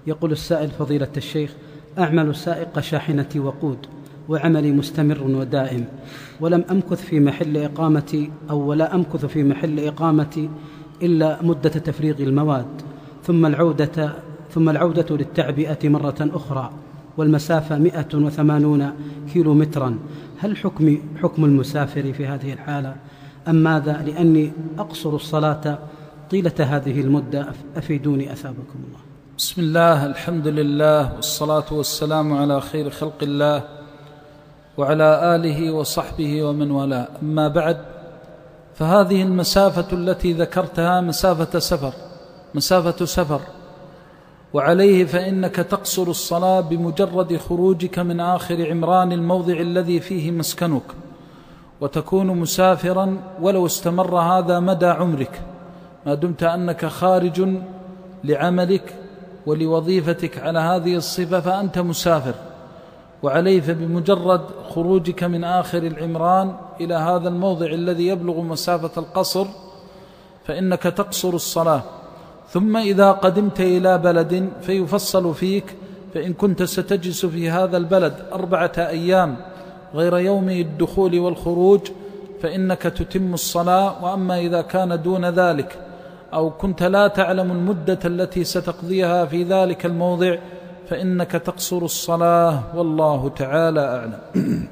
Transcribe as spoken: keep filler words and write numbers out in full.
يقول السائل: فضيلة الشيخ، أعمل سائق شاحنة وقود وعملي مستمر ودائم، ولم أمكث في محل إقامتي أو ولا أمكث في محل إقامتي إلا مدة تفريغ المواد، ثم العودة ثم العودة للتعبئة مرة أخرى، والمسافة مئة وثمانون كيلو مترا. هل حكم حكم المسافر في هذه الحالة أم ماذا؟ لأني أقصر الصلاة طيلة هذه المدة، أفيدوني أثابكم الله. بسم الله، الحمد لله، والصلاة والسلام على خير خلق الله وعلى آله وصحبه ومن والاه. أما بعد، فهذه المسافة التي ذكرتها مسافة سفر مسافة سفر وعليه فإنك تقصر الصلاة بمجرد خروجك من آخر عمران الموضع الذي فيه مسكنك، وتكون مسافرا ولو استمر هذا مدى عمرك، ما دمت أنك خارج لعملك ولوظيفتك على هذه الصفة فأنت مسافر. وعليه فبمجرد خروجك من آخر العمران إلى هذا الموضع الذي يبلغ مسافة القصر فإنك تقصر الصلاة. ثم إذا قدمت إلى بلد فيفصل فيك، فإن كنت ستجلس في هذا البلد أربعة أيام غير يومي الدخول والخروج فإنك تتم الصلاة. وأما إذا كان دون ذلك أو كنت لا تعلم المدة التي ستقضيها في ذلك الموضع فإنك تقصر الصلاة، والله تعالى أعلم.